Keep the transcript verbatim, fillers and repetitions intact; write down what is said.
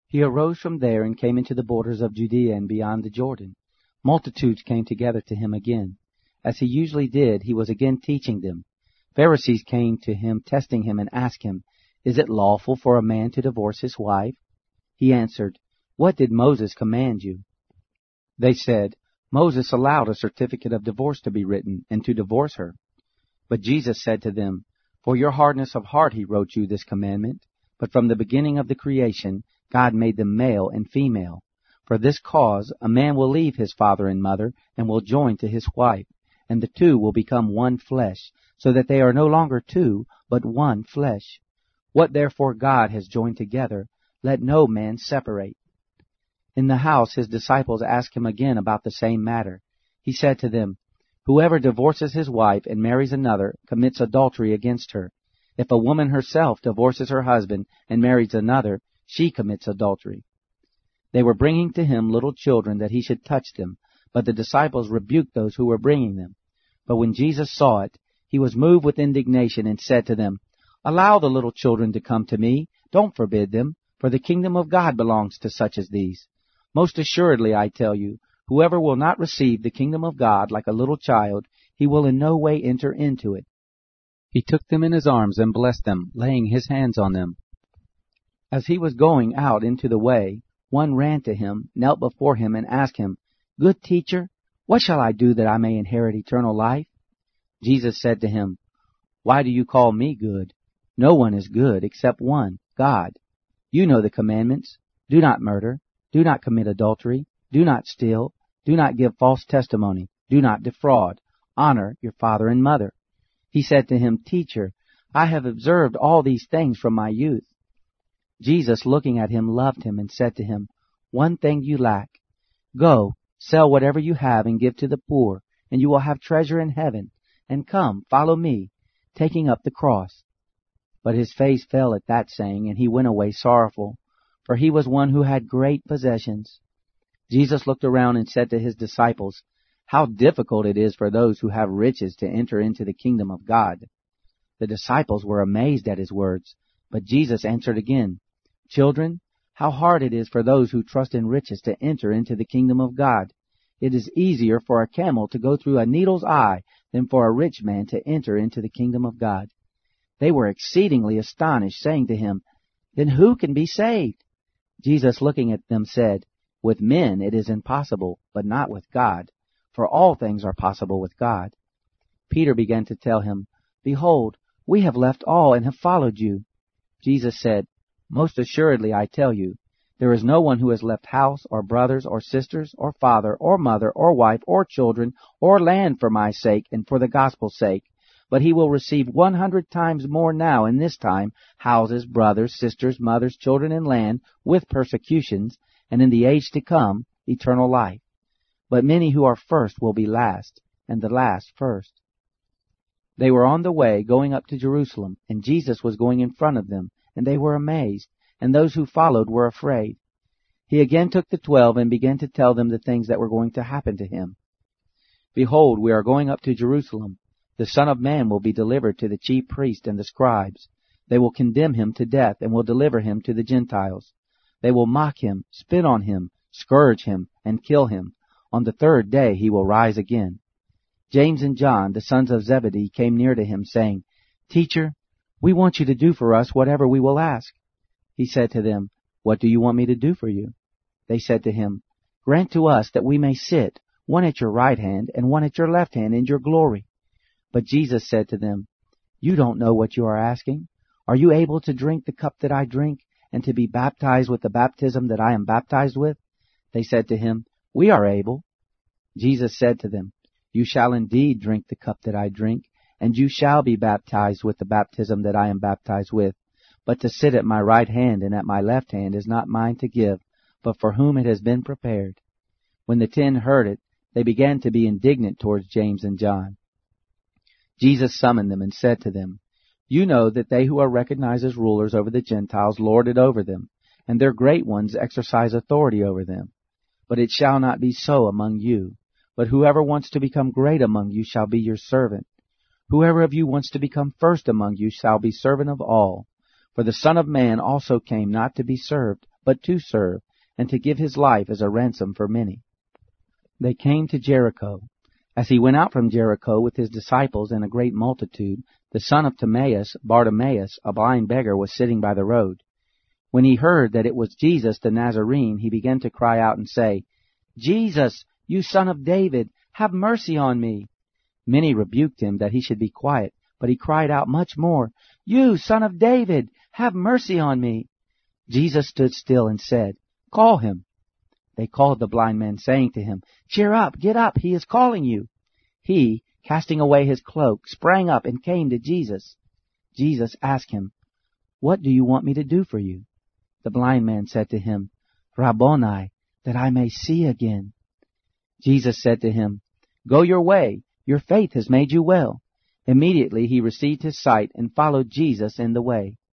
He arose from there and came into the borders of Judea and beyond the Jordan. Multitudes came together to him again. As he usually did, he was again teaching them. Pharisees came to him, testing him, and asked him, "Is it lawful for a man to divorce his wife?" He answered, "What did Moses command you?" They said, "Moses allowed a certificate of divorce to be written, and to divorce her." But Jesus said to them, "For your hardness of heart he wrote you this commandment. But from the beginning of the creation, God made them male and female. For this cause, a man will leave his father and mother, and will join to his wife, and the two will become one flesh, so that they are no longer two, but one flesh. What therefore God has joined together, let no man separate." In the house his disciples asked him again about the same matter. He said to them, "Whoever divorces his wife and marries another commits adultery against her. If a woman herself divorces her husband and marries another, she commits adultery." They were bringing to him little children that he should touch them, but the disciples rebuked those who were bringing them. But when Jesus saw it, he was moved with indignation and said to them, "Allow the little children to come to me. Don't forbid them, for the kingdom of God belongs to such as these. Most assuredly, I tell you, whoever will not receive the kingdom of God like a little child, he will in no way enter into it." He took them in his arms and blessed them, laying his hands on them. As he was going out into the way, one ran to him, knelt before him, and asked him, "Good teacher, what shall I do that I may inherit eternal life?" Jesus said to him, "Why do you call me good? No one is good except one, God. You know the commandments. Do not murder. Do not commit adultery. Do not steal. Do not give false testimony. Do not defraud. Honor your father and mother." He said to him, "Teacher, I have observed all these things from my youth." Jesus, looking at him, loved him and said to him, "One thing you lack. Go, sell whatever you have and give to the poor, and you will have treasure in heaven. And come, follow me, taking up the cross." But his face fell at that saying, and he went away sorrowful, for he was one who had great possessions. Jesus looked around and said to his disciples, "How difficult it is for those who have riches to enter into the kingdom of God." The disciples were amazed at his words, but Jesus answered again, "Children, how hard it is for those who trust in riches to enter into the kingdom of God. It is easier for a camel to go through a needle's eye than for a rich man to enter into the kingdom of God." They were exceedingly astonished, saying to him, "Then who can be saved?" Jesus, looking at them, said, "With men it is impossible, but not with God, for all things are possible with God." Peter began to tell him, "Behold, we have left all and have followed you." Jesus said, "Most assuredly I tell you, there is no one who has left house or brothers or sisters or father or mother or wife or children or land for my sake and for the gospel's sake, but he will receive one hundred times more now in this time houses, brothers, sisters, mothers, children, and land, with persecutions, and in the age to come eternal life. But many who are first will be last, and the last first." They were on the way going up to Jerusalem, and Jesus was going in front of them, and they were amazed, and those who followed were afraid. He again took the twelve and began to tell them the things that were going to happen to him. "Behold, we are going up to Jerusalem. The Son of Man will be delivered to the chief priests and the scribes. They will condemn him to death and will deliver him to the Gentiles. They will mock him, spit on him, scourge him, and kill him. On the third day he will rise again." James and John, the sons of Zebedee, came near to him, saying, "Teacher, we want you to do for us whatever we will ask." He said to them, "What do you want me to do for you?" They said to him, "Grant to us that we may sit, one at your right hand and one at your left hand in your glory." But Jesus said to them, "You don't know what you are asking. Are you able to drink the cup that I drink, and to be baptized with the baptism that I am baptized with?" They said to him, "We are able." Jesus said to them, "You shall indeed drink the cup that I drink, and you shall be baptized with the baptism that I am baptized with. But to sit at my right hand and at my left hand is not mine to give, but for whom it has been prepared." When the ten heard it, they began to be indignant towards James and John. Jesus summoned them and said to them, "You know that they who are recognized as rulers over the Gentiles lord it over them, and their great ones exercise authority over them. But it shall not be so among you. But whoever wants to become great among you shall be your servant. Whoever of you wants to become first among you shall be servant of all. For the Son of Man also came not to be served, but but to serve, and to give his life as a ransom for many. They came to Jericho. As he went out from Jericho with his disciples and a great multitude, the son of Timaeus, Bartimaeus, a blind beggar, was sitting by the road. When he heard that it was Jesus the Nazarene, he began to cry out and say, Jesus, you son of David, have mercy on me. Many rebuked him that he should be quiet, but he cried out much more, You son of David, have mercy on me. Jesus stood still and said, Call him. They called the blind man, saying to him, Cheer up, get up, he is calling you. He, casting away his cloak, sprang up and came to Jesus. Jesus asked him, What do you want me to do for you? The blind man said to him, Rabboni, that I may see again. Jesus said to him, Go your way, your faith has made you well. Immediately he received his sight and followed Jesus in the way.